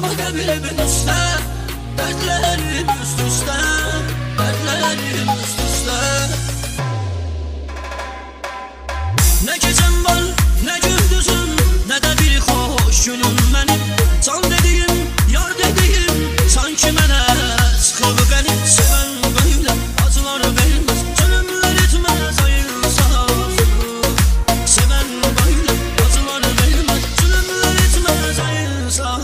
Kalbimin üstə, dərdlərim üst-üstə, dərdlərim üst-üstə. Nə gecəm var, nə gündüzüm, nə də bir xoş günüm mənim. Can dediyim, yar dediyim, sanki mənə sıxıb qənim. Sevən böyle acılar verməz, zülümlər etməz ayırsa. Sevən böyle acılar verməz, zülümlər etməz ayırsa.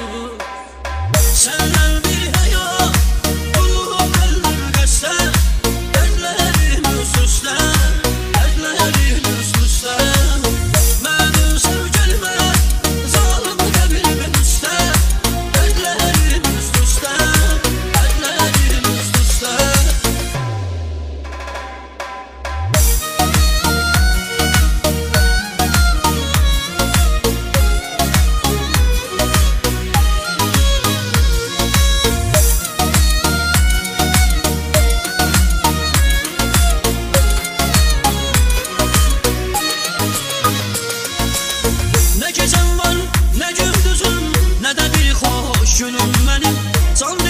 Senden bir hayat, ruhum eldir geçse, dertlerim üst üste, dertlerim üst üste. Benim sevgilime zalim kalbimin üstte, dertlerim üst üste, dertlerim üst üste. Ne gecem var, ne gündüzüm, ne de bir hoş günüm benim. Can